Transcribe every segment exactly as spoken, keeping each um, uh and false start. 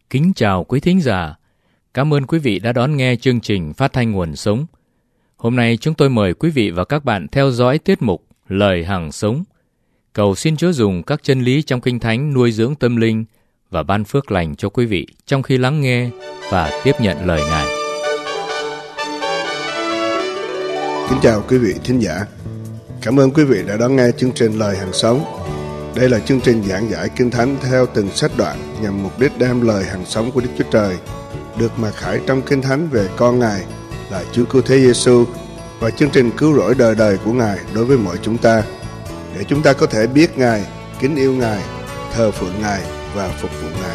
Kính chào quý thính giả. Cảm ơn quý vị đã đón nghe chương trình phát thanh Nguồn Sống. Hôm nay chúng tôi mời quý vị và các bạn theo dõi tiết mục Lời Hằng Sống. Cầu xin Chúa dùng các chân lý trong Kinh Thánh nuôi dưỡng tâm linh và ban phước lành cho quý vị trong khi lắng nghe và tiếp nhận lời Ngài. Kính chào quý vị thính giả. Cảm ơn quý vị đã đón nghe chương trình Lời Hằng Sống. Đây là chương trình giảng giải Kinh Thánh theo từng sách đoạn nhằm mục đích đem lời hằng sống của Đức Chúa Trời được mặc khải trong Kinh Thánh về con Ngài là Chúa Cứu Thế Giêsu và chương trình cứu rỗi đời đời của Ngài đối với mọi chúng ta, để chúng ta có thể biết Ngài, kính yêu Ngài, thờ phượng Ngài và phục vụ Ngài.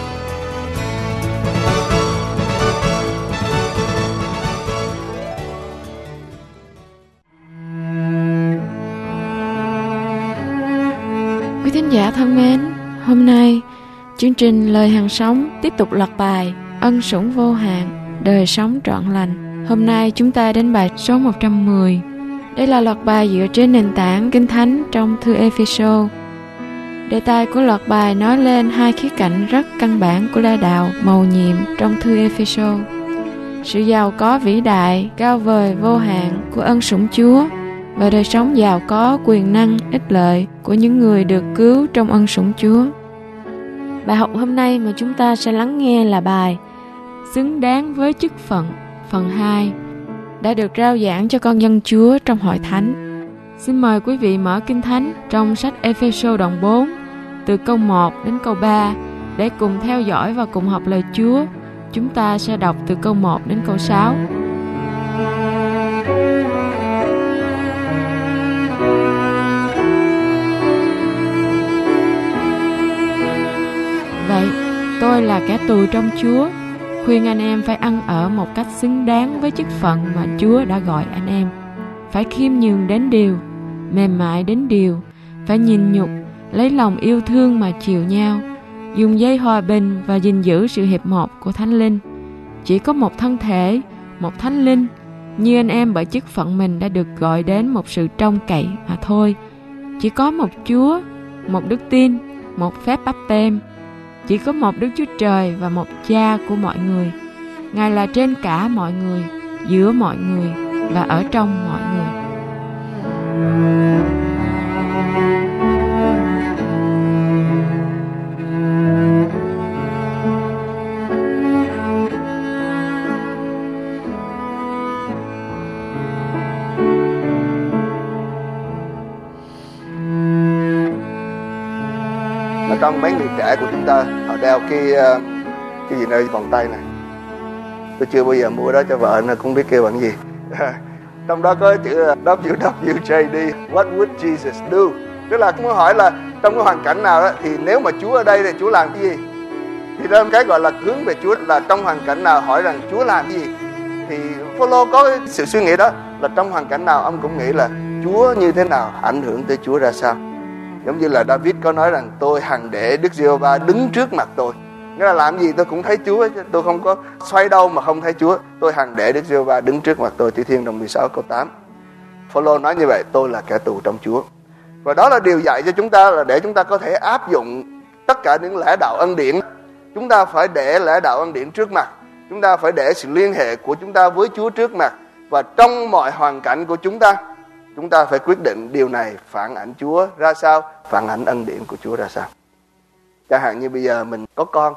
Quý thính giả thân mến, hôm nay chương trình Lời Hằng Sống tiếp tục loạt bài Ân Sủng Vô Hạn, Đời Sống Trọn Lành. Hôm nay chúng ta đến bài số một trăm mười. Đây là loạt bài dựa trên nền tảng Kinh Thánh trong thư Ê-phê-sô. Đề tài của loạt bài nói lên hai khía cạnh rất căn bản của lẽ đạo mầu nhiệm trong thư Ê-phê-sô: sự giàu có vĩ đại, cao vời, vô hạn của ân sủng Chúa và đời sống giàu có, quyền năng, ích lợi của những người được cứu trong ân sủng Chúa. Bài học hôm nay mà chúng ta sẽ lắng nghe là bài Xứng đáng với chức phận, phần hai, đã được rao giảng cho con dân Chúa trong hội thánh. Xin mời quý vị mở Kinh Thánh trong sách Ê-phê-sô đoạn bốn, từ câu một đến câu ba, để cùng theo dõi và cùng học lời Chúa. Chúng ta sẽ đọc từ câu một đến câu sáu. Vậy, tôi là kẻ tù trong Chúa, khuyên anh em phải ăn ở một cách xứng đáng với chức phận mà Chúa đã gọi anh em. Phải khiêm nhường đến điều, mềm mại đến điều, phải nhịn nhục, lấy lòng yêu thương mà chiều nhau, dùng dây hòa bình và gìn giữ sự hiệp một của Thánh Linh. Chỉ có một thân thể, một Thánh Linh, như anh em bởi chức phận mình đã được gọi đến một sự trông cậy mà thôi. Chỉ có một Chúa, một đức tin, một phép báp têm. Chỉ có một Đức Chúa Trời và một Cha của mọi người. Ngài là trên cả mọi người, giữa mọi người và ở trong mọi người. Trong mấy người trẻ của chúng ta, họ đeo cái cái gì nơi vòng tay này. Tôi chưa bao giờ mua đó cho vợ nên không biết kêu bằng gì. Trong đó có chữ W W J D, What would Jesus do? Tức là muốn hỏi là trong cái hoàn cảnh nào đó, thì nếu mà Chúa ở đây thì Chúa làm cái gì? Thì đó cái gọi là hướng về Chúa là trong hoàn cảnh nào hỏi rằng Chúa làm cái gì? Thì Phaolô có cái sự suy nghĩ đó là trong hoàn cảnh nào ông cũng nghĩ là Chúa như thế nào ảnh hưởng tới Chúa ra sao. Giống như là David có nói rằng tôi hằng để Đức Giê-hô-va đứng trước mặt tôi. Nghĩa là làm gì tôi cũng thấy Chúa, tôi không có xoay đâu mà không thấy Chúa. Tôi hằng để Đức Giê-hô-va đứng trước mặt tôi. Thi Thiên đoạn mười sáu câu tám. Phaolô nói như vậy, tôi là kẻ tù trong Chúa. Và đó là điều dạy cho chúng ta là để chúng ta có thể áp dụng tất cả những lẽ đạo ân điển. Chúng ta phải để lẽ đạo ân điển trước mặt. Chúng ta phải để sự liên hệ của chúng ta với Chúa trước mặt. Và trong mọi hoàn cảnh của chúng ta, chúng ta phải quyết định điều này phản ảnh Chúa ra sao, phản ảnh ân điển của Chúa ra sao. Chẳng hạn như bây giờ mình có con,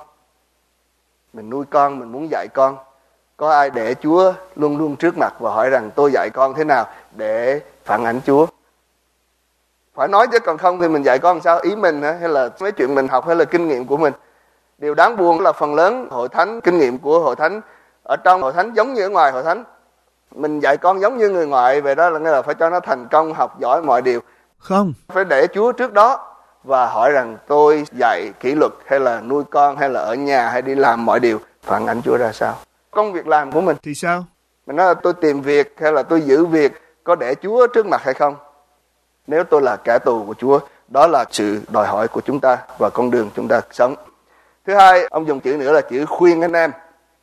mình nuôi con, mình muốn dạy con. Có ai để Chúa luôn luôn trước mặt và hỏi rằng tôi dạy con thế nào để phản ảnh Chúa? Phải nói chứ còn không thì mình dạy con sao? Ý mình hả? Hay là mấy chuyện mình học hay là kinh nghiệm của mình? Điều đáng buồn là phần lớn hội thánh, kinh nghiệm của hội thánh ở trong hội thánh giống như ở ngoài hội thánh. Mình dạy con giống như người ngoại, về đó là nghĩa là phải cho nó thành công, học giỏi mọi điều. Không. Phải để Chúa trước đó và hỏi rằng tôi dạy kỷ luật hay là nuôi con hay là ở nhà hay đi làm mọi điều phản ảnh Chúa ra sao. Công việc làm của mình thì sao? Mình nói là tôi tìm việc hay là tôi giữ việc có để Chúa trước mặt hay không? Nếu tôi là kẻ tù của Chúa, đó là sự đòi hỏi của chúng ta và con đường chúng ta sống. Thứ hai, ông dùng chữ nữa là chữ khuyên anh em.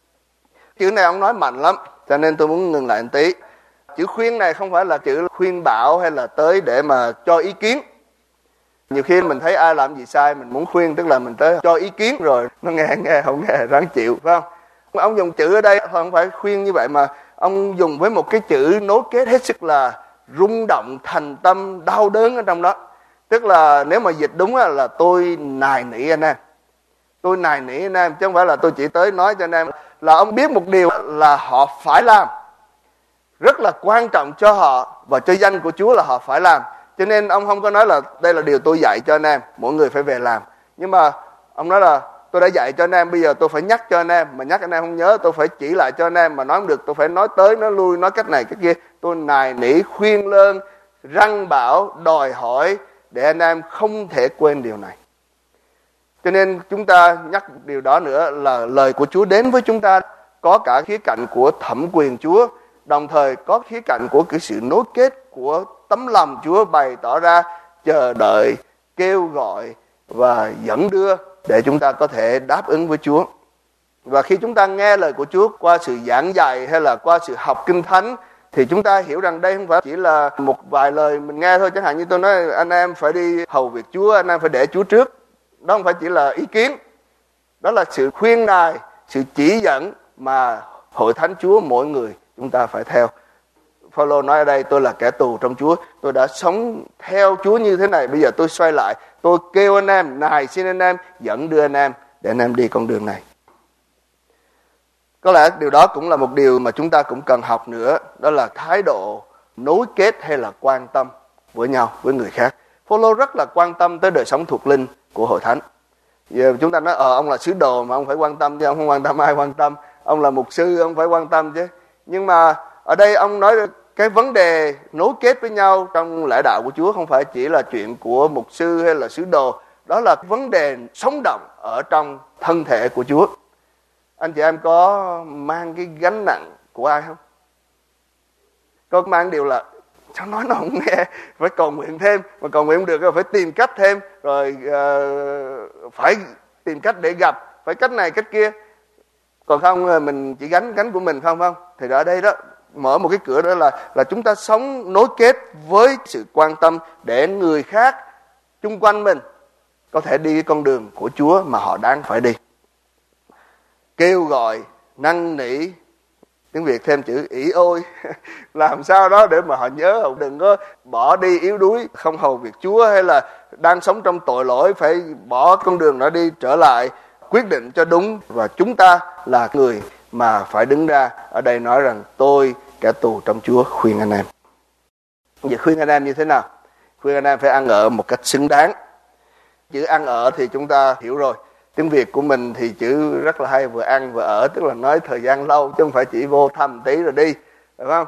Chữ này ông nói mạnh lắm, cho nên tôi muốn ngừng lại một tí. Chữ khuyên này không phải là chữ khuyên bảo hay là tới để mà cho ý kiến, Nhiều khi mình thấy ai làm gì sai mình muốn khuyên, tức là mình tới cho ý kiến rồi nó nghe nghe không nghe ráng chịu, phải không? Ông dùng chữ ở đây không phải khuyên như vậy, mà ông dùng với một cái chữ nối kết hết sức là rung động, thành tâm, đau đớn ở trong đó. Tức là nếu mà dịch đúng là tôi nài nỉ anh em, tôi nài nỉ anh em, chứ không phải là tôi chỉ tới nói cho anh em. Là ông biết một điều là họ phải làm, rất là quan trọng cho họ và cho danh của Chúa là họ phải làm. Cho nên ông không có nói là đây là điều tôi dạy cho anh em, mỗi người phải về làm. Nhưng mà ông nói là tôi đã dạy cho anh em, bây giờ tôi phải nhắc cho anh em, mà nhắc anh em không nhớ, tôi phải chỉ lại cho anh em, mà nói không được tôi phải nói tới nói lui, nói cách này cách kia. Tôi nài nỉ, khuyên lơn, răn bảo, đòi hỏi để anh em không thể quên điều này. Cho nên chúng ta nhắc điều đó nữa là lời của Chúa đến với chúng ta có cả khía cạnh của thẩm quyền Chúa, đồng thời có khía cạnh của cái sự nối kết của tấm lòng Chúa bày tỏ ra, chờ đợi, kêu gọi và dẫn đưa để chúng ta có thể đáp ứng với Chúa. Và khi chúng ta nghe lời của Chúa qua sự giảng dạy hay là qua sự học Kinh Thánh, thì chúng ta hiểu rằng đây không phải chỉ là một vài lời mình nghe thôi. Chẳng hạn như tôi nói anh em phải đi hầu việc Chúa, anh em phải để Chúa trước. Đó không phải chỉ là ý kiến, đó là sự khuyên nài, sự chỉ dẫn mà hội thánh Chúa mỗi người chúng ta phải theo. Phaolô nói ở đây, tôi là kẻ tù trong Chúa, tôi đã sống theo Chúa như thế này, bây giờ tôi xoay lại, tôi kêu anh em, nài xin anh em, dẫn đưa anh em để anh em đi con đường này. Có lẽ điều đó cũng là một điều mà chúng ta cũng cần học nữa, đó là thái độ nối kết hay là quan tâm với nhau, với người khác. Phaolô rất là quan tâm tới đời sống thuộc linh của hội thánh. Giờ chúng ta nói ờ ông là sứ đồ mà ông phải quan tâm chứ, ông không quan tâm ai quan tâm. Ông là mục sư ông phải quan tâm chứ. Nhưng mà ở đây ông nói cái vấn đề nối kết với nhau trong lẽ đạo của Chúa không phải chỉ là chuyện của mục sư hay là sứ đồ, đó là vấn đề sống động ở trong thân thể của Chúa. Anh chị em có mang cái gánh nặng của ai không? Có mang điều là sao nói nó không nghe, phải cầu nguyện thêm, mà cầu nguyện không được rồi phải tìm cách thêm, rồi uh, phải tìm cách để gặp, phải cách này cách kia. Còn không mình chỉ gánh gánh của mình không không? Thì ở đây đó mở một cái cửa đó là là chúng ta sống nối kết với sự quan tâm để người khác chung quanh mình có thể đi cái con đường của Chúa mà họ đang phải đi. Kêu gọi, năn nỉ, tiếng Việt thêm chữ ỷ ôi, làm sao đó để mà họ nhớ, họ đừng có bỏ đi yếu đuối, không hầu việc Chúa, hay là đang sống trong tội lỗi phải bỏ con đường đó đi, trở lại quyết định cho đúng. Và chúng ta là người mà phải đứng ra. Ở đây nói rằng tôi kẻ tù trong Chúa khuyên anh em. Vậy khuyên anh em như thế nào? Khuyên anh em phải ăn ở một cách xứng đáng. Chữ ăn ở thì chúng ta hiểu rồi. Tiếng Việt của mình thì chữ rất là hay, vừa ăn vừa ở, tức là nói thời gian lâu chứ không phải chỉ vô thăm tí rồi đi, được không?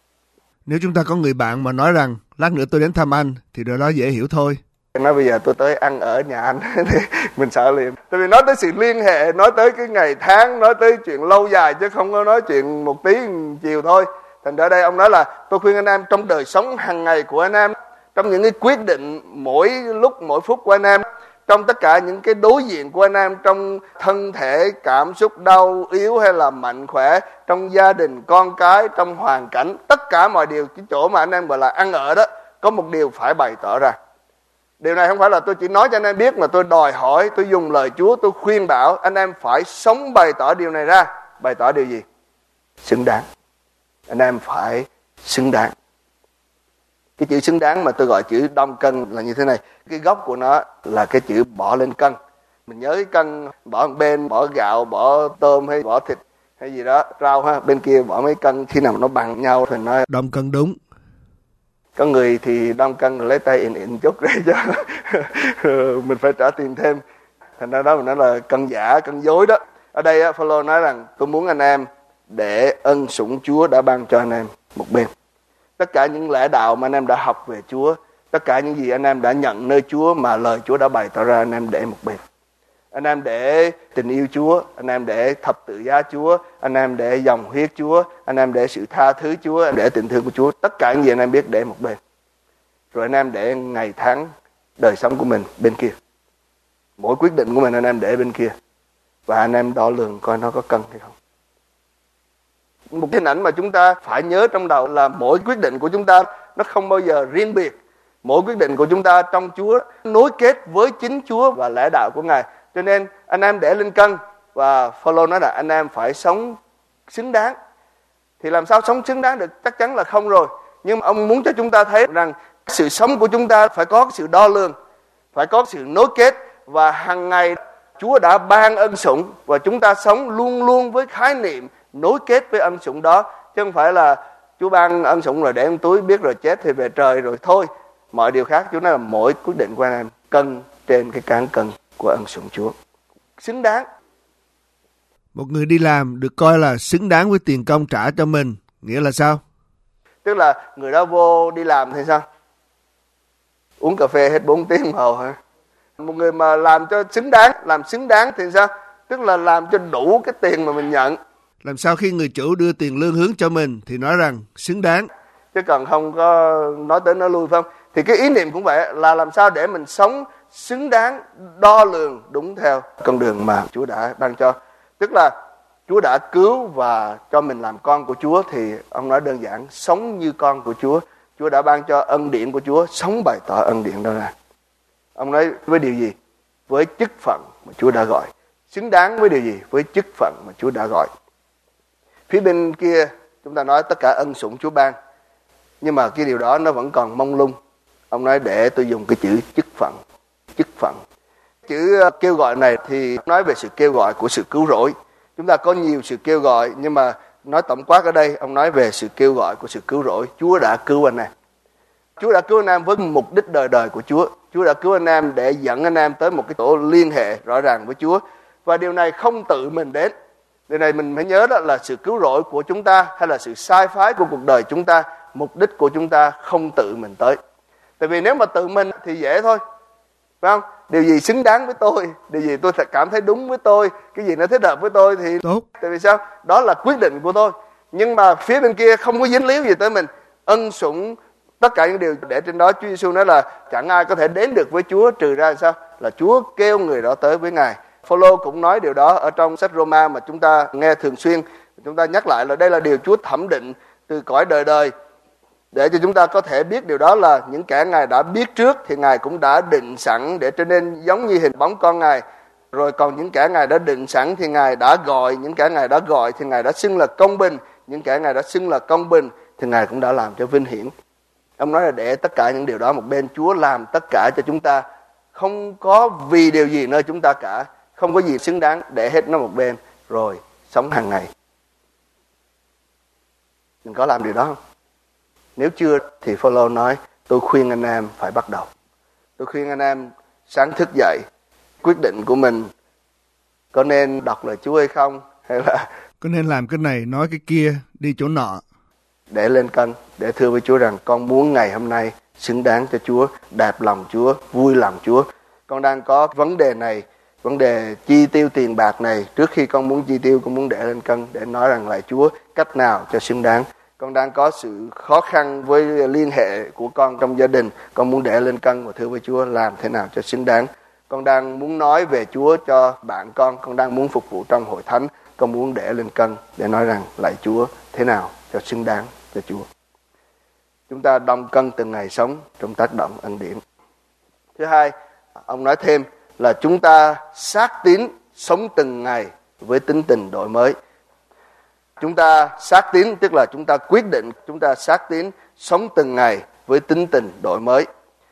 Nếu chúng ta có người bạn mà nói rằng lát nữa tôi đến thăm anh thì điều đó dễ hiểu thôi. Nói bây giờ tôi tới ăn ở nhà anh thì mình sợ liền. Tại vì nói tới sự liên hệ, nói tới cái ngày tháng, nói tới chuyện lâu dài chứ không có nói chuyện một tí chiều thôi. Thành ra đây ông nói là tôi khuyên anh em trong đời sống hàng ngày của anh em, trong những cái quyết định mỗi lúc mỗi phút của anh em, trong tất cả những cái đối diện của anh em, trong thân thể, cảm xúc đau yếu hay là mạnh khỏe, trong gia đình, con cái, trong hoàn cảnh, tất cả mọi điều, cái chỗ mà anh em gọi là ăn ở đó, có một điều phải bày tỏ ra. Điều này không phải là tôi chỉ nói cho anh em biết, mà tôi đòi hỏi, tôi dùng lời Chúa, tôi khuyên bảo anh em phải sống bày tỏ điều này ra. Bày tỏ điều gì? Xứng đáng. Anh em phải xứng đáng. Cái chữ xứng đáng mà tôi gọi chữ đong cân là như thế này. Cái gốc của nó là cái chữ bỏ lên cân. Mình nhớ cái cân bỏ một bên, bỏ gạo, bỏ tôm hay bỏ thịt hay gì đó, rau ha, bên kia bỏ mấy cân, khi nào nó bằng nhau thì nó đong cân đúng. Có người thì đong cân rồi lấy tay ịn ịn chút để cho mình phải trả tiền thêm. Thành ra đó mình nói là cân giả, cân dối đó. Ở đây Phaolô nói rằng tôi muốn anh em để ân sủng Chúa đã ban cho anh em một bên. Tất cả những lẽ đạo mà anh em đã học về Chúa, tất cả những gì anh em đã nhận nơi Chúa mà lời Chúa đã bày tỏ ra, anh em để một bên. Anh em để tình yêu Chúa, anh em để thập tự giá Chúa, anh em để dòng huyết Chúa, anh em để sự tha thứ Chúa, để tình thương của Chúa. Tất cả những gì anh em biết để một bên. Rồi anh em để ngày tháng đời sống của mình bên kia. Mỗi quyết định của mình anh em để bên kia. Và anh em đo lường coi nó có cân hay không. Một hình ảnh mà chúng ta phải nhớ trong đầu là mỗi quyết định của chúng ta nó không bao giờ riêng biệt. Mỗi quyết định của chúng ta trong Chúa nối kết với chính Chúa và lẽ đạo của Ngài. Cho nên anh em để lên cân, và Phaolô nói là anh em phải sống xứng đáng. Thì làm sao sống xứng đáng được? Chắc chắn là không rồi. Nhưng mà ông muốn cho chúng ta thấy rằng sự sống của chúng ta phải có sự đo lường, phải có sự nối kết, và hàng ngày Chúa đã ban ân sủng, và chúng ta sống luôn luôn với khái niệm nối kết với ân sủng đó, chứ không phải là Chúa ban ân sủng rồi để trong túi, biết rồi chết thì về trời rồi thôi. Mọi điều khác Chúa nói là mỗi quyết định của anh em cân trên cái cán cân của ân sủng Chúa, xứng đáng. Một người đi làm được coi là xứng đáng với tiền công trả cho mình, nghĩa là sao? Tức là người đó vô đi làm thì sao? Uống cà phê hết bốn tiếng đồng hồ hả? Một người mà làm cho xứng đáng, làm xứng đáng thì sao? Tức là làm cho đủ cái tiền mà mình nhận. Làm sao khi người chủ đưa tiền lương hướng cho mình thì nói rằng xứng đáng, chứ còn không có nói tới nói lui, phải không? Thì cái ý niệm cũng vậy, là làm sao để mình sống xứng đáng, đo lường đúng theo con đường mà Chúa đã ban cho. Tức là Chúa đã cứu và cho mình làm con của Chúa, thì ông nói đơn giản, sống như con của Chúa. Chúa đã ban cho ân điển của Chúa, sống bày tỏ ân điển đó ra. Ông nói với điều gì? Với chức phận mà Chúa đã gọi. Xứng đáng với điều gì? Với chức phận mà Chúa đã gọi. Phía bên kia chúng ta nói tất cả ân sủng Chúa ban, nhưng mà cái điều đó nó vẫn còn mông lung. Ông nói để tôi dùng cái chữ chức phận. Chức phận. Chữ kêu gọi này thì nói về sự kêu gọi của sự cứu rỗi. Chúng ta có nhiều sự kêu gọi, nhưng mà nói tổng quát ở đây, ông nói về sự kêu gọi của sự cứu rỗi. Chúa đã cứu anh em. Chúa đã cứu anh em với mục đích đời đời của Chúa. Chúa đã cứu anh em để dẫn anh em tới một cái tổ liên hệ rõ ràng với Chúa. Và điều này không tự mình đến. Điều này mình phải nhớ đó là sự cứu rỗi của chúng ta hay là sự sai phái của cuộc đời chúng ta, mục đích của chúng ta không tự mình tới. Tại vì nếu mà tự mình thì dễ thôi, phải không? Điều gì xứng đáng với tôi, điều gì tôi cảm thấy đúng với tôi, cái gì nó thích hợp với tôi thì tốt. Tại vì sao? Đó là quyết định của tôi. Nhưng mà phía bên kia không có dính líu gì tới mình. Ân sủng, tất cả những điều để trên đó, Chúa Giêsu nói là chẳng ai có thể đến được với Chúa trừ ra sao? Là Chúa kêu người đó tới với Ngài. Phaolô cũng nói điều đó ở trong sách Roma mà chúng ta nghe thường xuyên. Chúng ta nhắc lại là đây là điều Chúa thẩm định từ cõi đời đời, để cho chúng ta có thể biết điều đó là những kẻ Ngài đã biết trước thì Ngài cũng đã định sẵn để trở nên giống như hình bóng con Ngài. Rồi còn những kẻ Ngài đã định sẵn thì Ngài đã gọi, những kẻ Ngài đã gọi thì Ngài đã xưng là công bình, những kẻ Ngài đã xưng là công bình thì Ngài cũng đã làm cho vinh hiển. Ông nói là để tất cả những điều đó một bên, Chúa làm tất cả cho chúng ta, không có vì điều gì nơi chúng ta cả, không có gì xứng đáng, để hết nó một bên rồi sống hàng ngày. Mình có làm điều đó không? Nếu chưa thì Phaolô nói tôi khuyên anh em phải bắt đầu. Tôi khuyên anh em sáng thức dậy, quyết định của mình có nên đọc lời Chúa hay không, hay là có nên làm cái này nói cái kia, đi chỗ nọ, để lên cân, để thưa với Chúa rằng con muốn ngày hôm nay xứng đáng cho Chúa, đẹp lòng Chúa, vui lòng Chúa. Con đang có vấn đề này, vấn đề chi tiêu tiền bạc này, trước khi con muốn chi tiêu, con muốn để lên cân để nói rằng lại Chúa cách nào cho xứng đáng. Con đang có sự khó khăn với liên hệ của con trong gia đình, con muốn để lên cân và thưa với Chúa làm thế nào cho xứng đáng. Con đang muốn nói về Chúa cho bạn con, con đang muốn phục vụ trong hội thánh, con muốn để lên cân để nói rằng lạy Chúa thế nào cho xứng đáng cho Chúa. Chúng ta đong cân từng ngày sống trong tác động ân điển. Thứ hai, ông nói thêm là chúng ta xác tín sống từng ngày với tính tình đổi mới. Chúng ta xác tín tức là chúng ta quyết định, chúng ta xác tín sống từng ngày với tính tình đổi mới.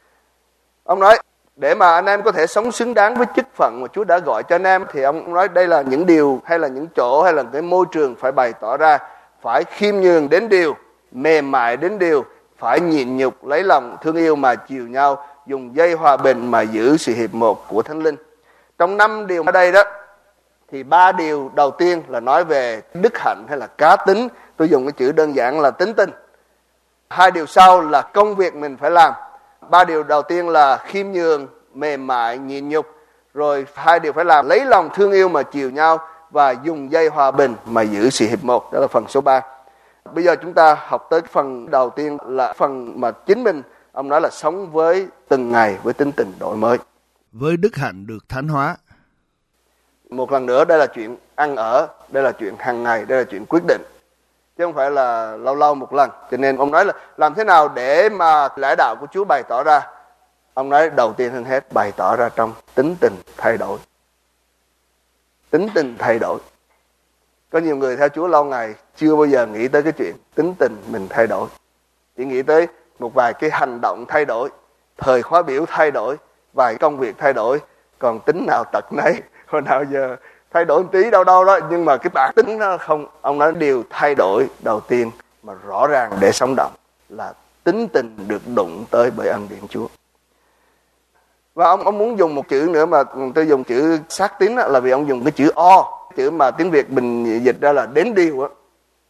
Ông nói để mà anh em có thể sống xứng đáng với chức phận mà Chúa đã gọi cho anh em, thì ông nói đây là những điều hay là những chỗ hay là cái môi trường phải bày tỏ ra. Phải khiêm nhường đến điều, mềm mại đến điều, phải nhịn nhục, lấy lòng thương yêu mà chiều nhau, dùng dây hòa bình mà giữ sự hiệp một của Thánh Linh. Trong năm điều ở đây đó, thì ba điều đầu tiên là nói về đức hạnh hay là cá tính. Tôi dùng cái chữ đơn giản là tính tình. Hai điều sau là công việc mình phải làm. Ba điều đầu tiên là khiêm nhường, mềm mại, nhịn nhục. Rồi hai điều phải làm, lấy lòng thương yêu mà chiều nhau và dùng dây hòa bình mà giữ sự hiệp một. Đó là phần số ba. Bây giờ chúng ta học tới phần đầu tiên là phần mà chính mình, ông nói là sống với từng ngày với tính tình đổi mới. Với đức hạnh được thánh hóa. Một lần nữa, đây là chuyện ăn ở, đây là chuyện hàng ngày, đây là chuyện quyết định. chứ không phải là lâu lâu một lần. Cho nên ông nói là làm thế nào để mà lẽ đạo của Chúa bày tỏ ra. Ông nói đầu tiên hơn hết bày tỏ ra trong tính tình thay đổi. Tính tình thay đổi. Có nhiều người theo Chúa lâu ngày chưa bao giờ nghĩ tới cái chuyện tính tình mình thay đổi. Chỉ nghĩ tới một vài cái hành động thay đổi, thời khóa biểu thay đổi, vài công việc thay đổi, còn tính nào tật nấy, hồi nào giờ thay đổi một tí đâu đâu đó, nhưng mà cái bản tính nó không. Ông nói điều thay đổi đầu tiên mà rõ ràng để sống động là tính tình được đụng tới bởi ân điển Chúa. Và ông, ông muốn dùng một chữ nữa mà tôi dùng chữ xác tín là vì ông dùng cái chữ o, chữ mà tiếng Việt mình dịch ra là đến điều á.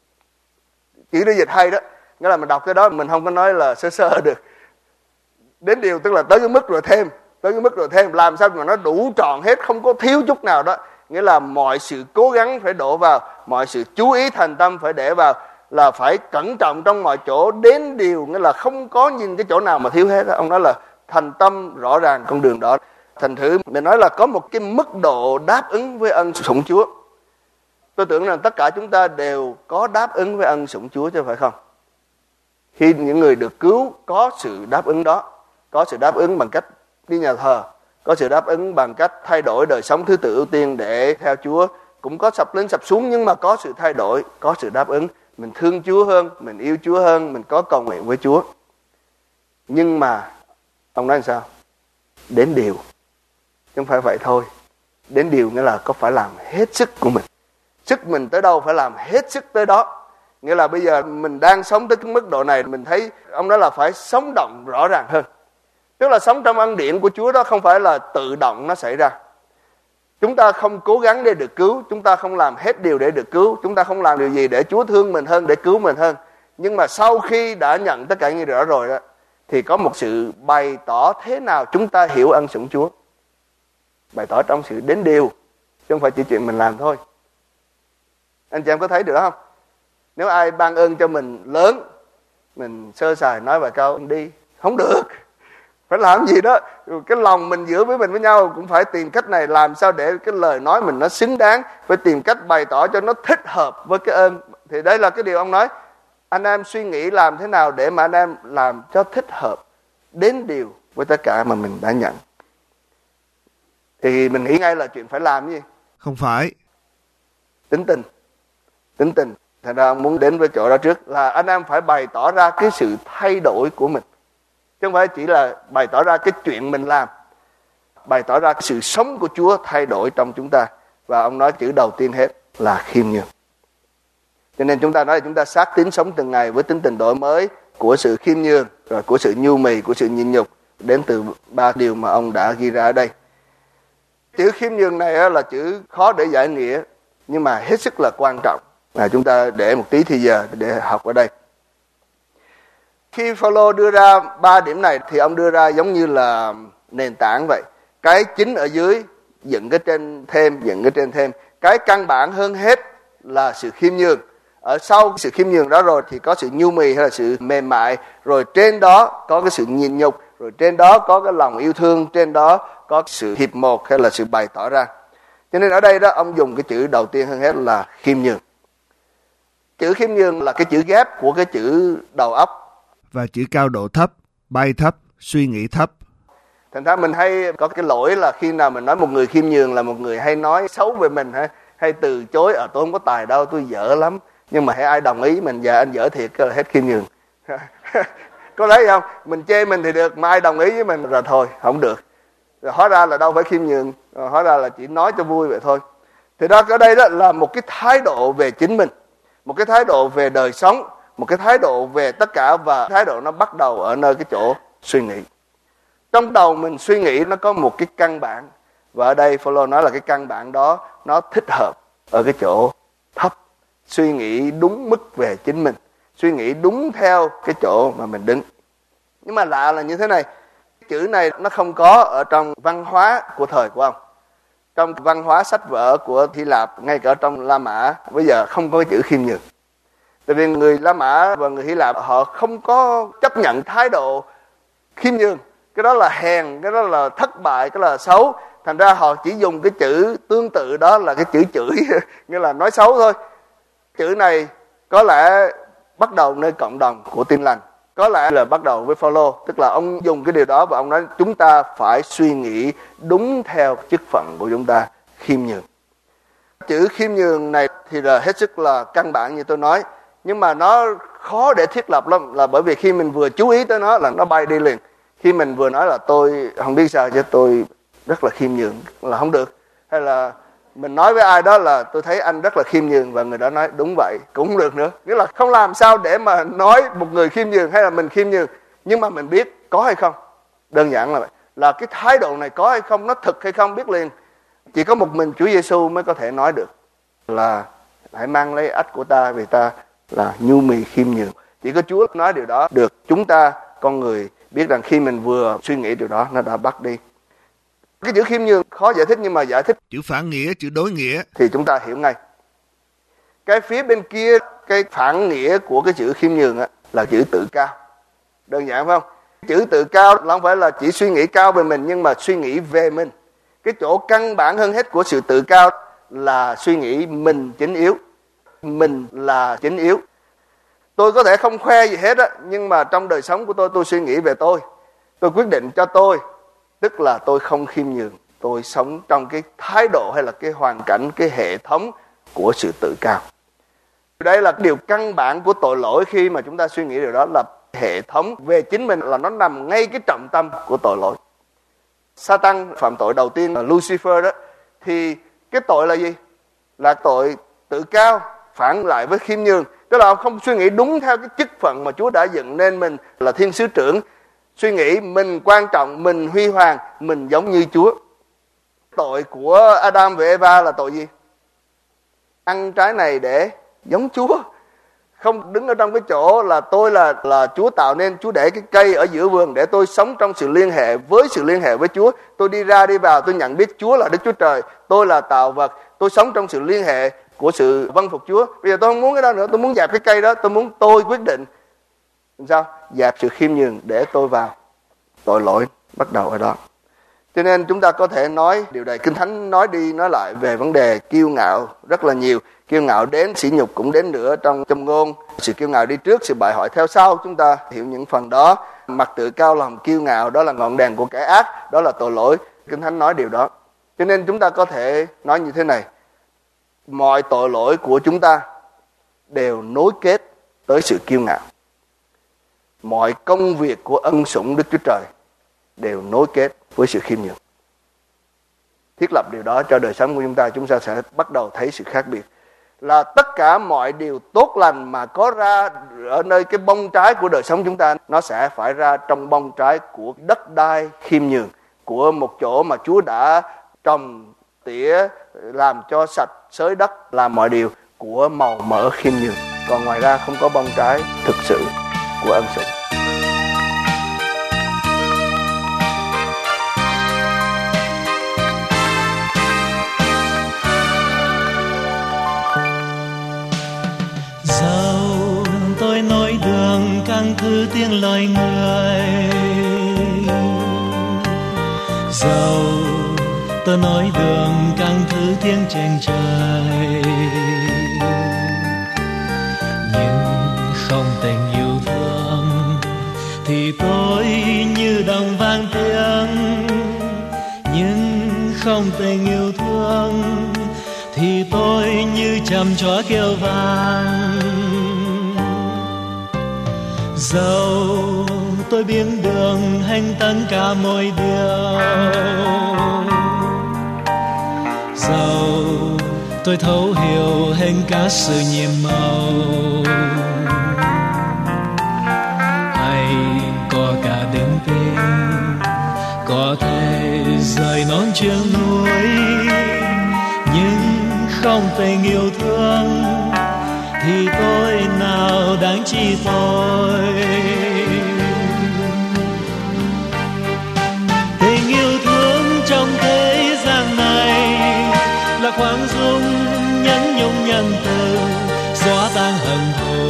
Chữ đó dịch hay đó, nghĩa là mình đọc cái đó mình không có nói là sơ sơ được. Đến điều tức là tới cái mức rồi thêm, tới cái mức rồi thêm, làm sao mà nó đủ trọn hết, không có thiếu chút nào đó. Nghĩa là mọi sự cố gắng phải đổ vào, mọi sự chú ý thành tâm phải để vào, là phải cẩn trọng trong mọi chỗ, đến điều, nghĩa là không có nhìn cái chỗ nào mà thiếu hết đó. Ông nói là thành tâm rõ ràng con đường đó. Thành thử mình nói là có một cái mức độ đáp ứng với ân sủng Chúa. Tôi tưởng rằng tất cả chúng ta đều có đáp ứng với ân sủng Chúa chứ phải không? Khi những người được cứu có sự đáp ứng đó, có sự đáp ứng bằng cách đi nhà thờ, có sự đáp ứng bằng cách thay đổi đời sống thứ tự ưu tiên để theo Chúa. Cũng có sập lên sập xuống nhưng mà có sự thay đổi, có sự đáp ứng. Mình thương Chúa hơn, mình yêu Chúa hơn, mình có cầu nguyện với Chúa. Nhưng mà ông nói làm sao? Đến điều. Chứ không phải vậy thôi. Đến điều nghĩa là có phải làm hết sức của mình. Sức mình tới đâu phải làm hết sức tới đó. Nghĩa là bây giờ mình đang sống tới cái mức độ này, mình thấy ông nói là phải sống động rõ ràng hơn. Tức là sống trong ân điển của Chúa đó không phải là tự động nó xảy ra. Chúng ta không cố gắng để được cứu, chúng ta không làm hết điều để được cứu, chúng ta không làm điều gì để Chúa thương mình hơn, để cứu mình hơn. Nhưng mà sau khi đã nhận tất cả những điều đó rồi đó, thì có một sự bày tỏ thế nào chúng ta hiểu ân sủng Chúa. Bày tỏ trong sự đến điều, chứ không phải chỉ chuyện mình làm thôi. Anh chị em có thấy được đó không? Nếu ai ban ơn cho mình lớn, mình sơ sài nói vài câu đi, không được. Phải làm gì đó, cái lòng mình giữa với mình với nhau cũng phải tìm cách này, làm sao để cái lời nói mình nó xứng đáng, phải tìm cách bày tỏ cho nó thích hợp với cái ơn. Thì đây là cái điều ông nói, anh em suy nghĩ làm thế nào để mà anh em làm cho thích hợp, đến điều với tất cả mà mình đã nhận. Thì mình nghĩ ngay là chuyện phải làm gì? Không phải. Tính tình. Tính tình. Thành ra ông muốn đến với chỗ đó trước là anh em phải bày tỏ ra cái sự thay đổi của mình. Chứ không phải chỉ là bày tỏ ra cái chuyện mình làm. Bày tỏ ra cái sự sống của Chúa thay đổi trong chúng ta. Và ông nói chữ đầu tiên hết là khiêm nhường. Cho nên chúng ta nói là chúng ta xác tín sống từng ngày với tính tình đổi mới của sự khiêm nhường, rồi của sự nhu mì, của sự nhịn nhục, đến từ ba điều mà ông đã ghi ra ở đây. Chữ khiêm nhường này là chữ khó để giải nghĩa, nhưng mà hết sức là quan trọng. À, chúng ta để một tí thì giờ để học ở đây. Khi Phaolô đưa ra ba điểm này thì ông đưa ra giống như là nền tảng vậy. Cái chính ở dưới dựng cái trên thêm, dựng cái trên thêm. Cái căn bản hơn hết là sự khiêm nhường. Ở sau sự khiêm nhường đó rồi thì có sự nhu mì hay là sự mềm mại. Rồi trên đó có cái sự nhịn nhục. Rồi trên đó có cái lòng yêu thương. Trên đó có sự hiệp một hay là sự bày tỏ ra. Cho nên ở đây đó ông dùng cái chữ đầu tiên hơn hết là khiêm nhường. Chữ khiêm nhường là cái chữ ghép của cái chữ đầu óc. Và chữ cao độ thấp, bay thấp, suy nghĩ thấp. Thành ra mình hay có cái lỗi là khi nào mình nói một người khiêm nhường là một người hay nói xấu về mình, hay, hay từ chối, ở tôi không có tài đâu, tôi dở lắm. Nhưng mà hãy ai đồng ý mình, dạ anh dở thiệt, là hết khiêm nhường. Có thấy không? Mình chê mình thì được, mà ai đồng ý với mình rồi thôi, không được. Rồi hóa ra là đâu phải khiêm nhường, rồi hóa ra là chỉ nói cho vui vậy thôi. Thì đó, ở đây đó là một cái thái độ về chính mình, một cái thái độ về đời sống, một cái thái độ về tất cả, và thái độ nó bắt đầu ở nơi cái chỗ suy nghĩ. Trong đầu mình suy nghĩ nó có một cái căn bản, và ở đây Phaolô nói là cái căn bản đó nó thích hợp ở cái chỗ thấp, suy nghĩ đúng mức về chính mình, suy nghĩ đúng theo cái chỗ mà mình đứng. Nhưng mà lạ là như thế này, chữ này nó không có ở trong văn hóa của thời của ông. Trong văn hóa sách vở của Hy Lạp, ngay cả trong La Mã bây giờ không có cái chữ khiêm nhường. Tại vì người La Mã và người Hy Lạp họ không có chấp nhận thái độ khiêm nhường. Cái đó là hèn, cái đó là thất bại, cái đó là xấu. Thành ra họ chỉ dùng cái chữ tương tự đó là cái chữ chửi, nghĩa là nói xấu thôi. Chữ này Có lẽ bắt đầu nơi cộng đồng của Tin Lành. Có lẽ là bắt đầu với Phaolô, tức là ông dùng cái điều đó và ông nói chúng ta phải suy nghĩ đúng theo chức phận của chúng ta, khiêm nhường. Chữ khiêm nhường này thì là hết sức là căn bản như tôi nói, nhưng mà nó khó để thiết lập lắm, là bởi vì khi mình vừa chú ý tới nó là nó bay đi liền. Khi mình vừa nói là tôi không biết sao chứ tôi rất là khiêm nhường là không được, hay là mình nói với ai đó là tôi thấy anh rất là khiêm nhường và người đó nói đúng vậy cũng không được nữa. Nghĩa là không làm sao để mà nói một người khiêm nhường hay là mình khiêm nhường, nhưng mà mình biết có hay không. Đơn giản là vậy, là cái thái độ này có hay không, nó thực hay không biết liền. Chỉ có một mình Chúa Giêsu mới có thể nói được là hãy mang lấy ách của ta vì ta là nhu mì khiêm nhường. Chỉ có Chúa nói điều đó được. Chúng ta con người biết rằng khi mình vừa suy nghĩ điều đó nó đã bắt đi. Cái chữ khiêm nhường khó giải thích, nhưng mà giải thích chữ phản nghĩa, chữ đối nghĩa thì chúng ta hiểu ngay. Cái phía bên kia, cái phản nghĩa của cái chữ khiêm nhường á, là chữ tự cao. Đơn giản phải không? Chữ tự cao là không phải là chỉ suy nghĩ cao về mình, nhưng mà suy nghĩ về mình. Cái chỗ căn bản hơn hết của sự tự cao là suy nghĩ mình chính yếu. Mình là chính yếu. Tôi có thể không khoe gì hết á, nhưng mà trong đời sống của tôi, tôi suy nghĩ về tôi. Tôi quyết định cho tôi, tức là tôi không khiêm nhường. Tôi sống trong cái thái độ hay là cái hoàn cảnh, cái hệ thống của sự tự cao. Đây là điều căn bản của tội lỗi. Khi mà chúng ta suy nghĩ điều đó là hệ thống về chính mình, là nó nằm ngay cái trọng tâm của tội lỗi. Satan phạm tội đầu tiên là Lucifer đó, thì cái tội là gì? Là tội tự cao phản lại với khiêm nhường. Tức là ông không suy nghĩ đúng theo cái chức phận mà Chúa đã dựng nên mình là thiên sứ trưởng. Suy nghĩ mình quan trọng, mình huy hoàng, mình giống như Chúa. Tội của Adam và Eva là tội gì? Ăn trái này để giống Chúa. Không đứng ở trong cái chỗ là tôi là là Chúa tạo nên, Chúa để cái cây ở giữa vườn để tôi sống trong sự liên hệ với sự liên hệ với Chúa. Tôi đi ra đi vào, tôi nhận biết Chúa là Đức Chúa Trời, tôi là tạo vật, tôi sống trong sự liên hệ của sự vâng phục Chúa. Bây giờ tôi không muốn cái đó nữa, tôi muốn dẹp cái cây đó, tôi muốn tôi quyết định. Làm sao? Dẹp sự khiêm nhường để tôi vào. Tội lỗi bắt đầu ở đó. Cho nên chúng ta có thể nói điều này, Kinh Thánh nói đi nói lại về vấn đề kiêu ngạo rất là nhiều. Kiêu ngạo đến, sỉ nhục cũng đến nữa trong châm ngôn. Sự kiêu ngạo đi trước, sự bại hoại theo sau. Chúng ta hiểu những phần đó. Mặt tự cao lòng kiêu ngạo, đó là ngọn đèn của kẻ ác, đó là tội lỗi. Kinh Thánh nói điều đó. Cho nên chúng ta có thể nói như thế này. Mọi tội lỗi của chúng ta đều nối kết tới sự kiêu ngạo. Mọi công việc của ân sủng Đức Chúa Trời đều nối kết với sự khiêm nhường. Thiết lập điều đó cho đời sống của chúng ta, chúng ta sẽ bắt đầu thấy sự khác biệt. Là tất cả mọi điều tốt lành mà có ra ở nơi cái bông trái của đời sống chúng ta, nó sẽ phải ra trong bông trái của đất đai khiêm nhường, của một chỗ mà Chúa đã trồng tỉa, làm cho sạch, xới đất, làm mọi điều của màu mỡ khiêm nhường. Còn ngoài ra không có bông trái thực sự của ân sủng. Dẫu tôi nói đường càng thứ tiếng lời người, dẫu tôi nói đường càng thứ tiếng trên trời, nhưng không tình yêu thương thì tôi như đồng vang tiếng. Nhưng không tình yêu thương thì tôi như chăm chó kêu vang. Dẫu tôi biến đường hành tất cả mọi điều, dẫu tôi thấu hiểu hết cả sự nhiệm màu, hay có cả đừng tin có thể rời non trên núi, nhưng không tình yêu thương thì tôi nào đáng chi tôi. Tình yêu thương trong thế gian này là khoáng dung nhẫn nhung nhân từ, xóa tan hận thù,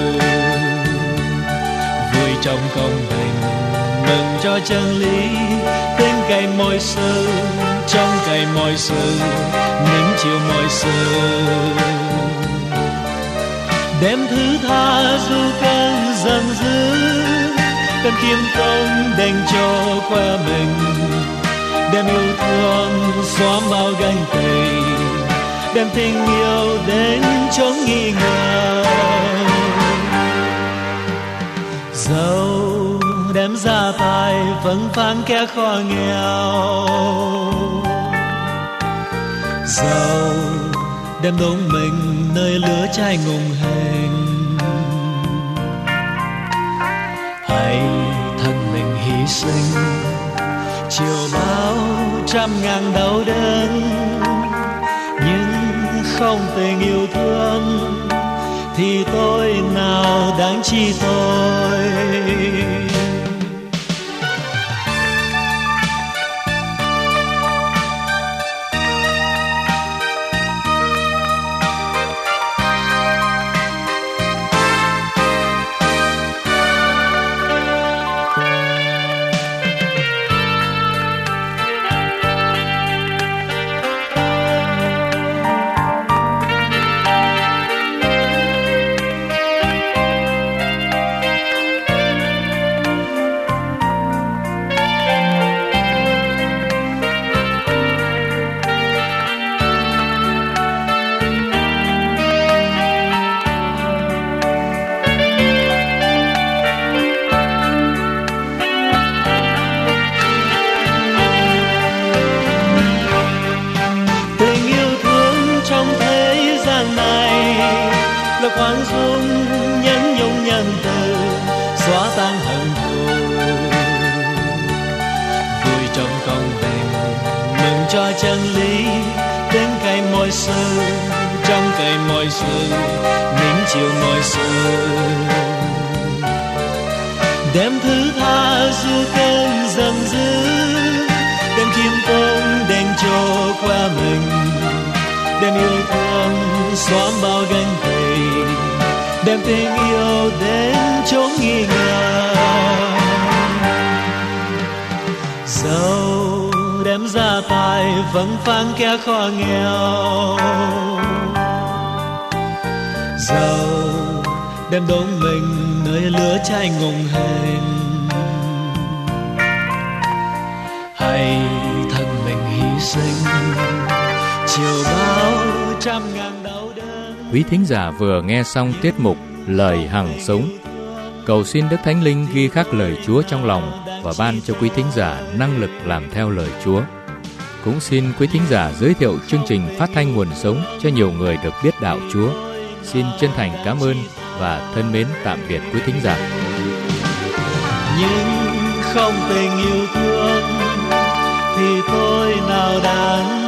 vui trong công bình, mừng cho chân lý, tin cậy mọi sự, trong cậy mọi sự, nính chịu mọi sự. đem thứ tha dù cơn giận dữ, đem khiêm tốn đành cho qua mình, đem yêu thương xóa bao gánh tị, đem tình yêu đến chốn nghi ngờ. Dẫu đem gia tài vẫn phán kẻ khó nghèo, dẫu đem đốn mình nơi lửa cháy ngùng hình, hãy thân mình hy sinh chiều bao trăm ngàn đau đớn, nhưng không tình yêu thương thì tôi nào đáng chi tôi. khoan dung nhẫn nhung nhân từ xóa tan hận thù, vui trong công bình mừng cho chân lý đến cây môi sư trong cây môi sư những chiều môi sư đem thứ tha du cơn dần dữ đem khiêm tốn đền cho qua mình đem yêu thương xóa bao gánh thầy đem tình yêu đến chốn nghi ngờ dẫu đem gia tài vẫn phán kẻ khó nghèo dẫu đem đốn mình nơi lửa cháy ngùng hình hay thân mình hy sinh chiều bao trăm ngàn đau đớn. Quý thính giả vừa nghe xong tiết mục Lời Hằng Sống. Cầu xin Đức Thánh Linh ghi khắc lời Chúa trong lòng và ban cho quý thính giả năng lực làm theo lời Chúa. Cũng xin quý thính giả giới thiệu chương trình phát thanh nguồn sống cho nhiều người được biết đạo Chúa. Xin chân thành cảm ơn và thân mến tạm biệt quý thính giả. Nhưng không tình yêu thương thì tôi nào đáng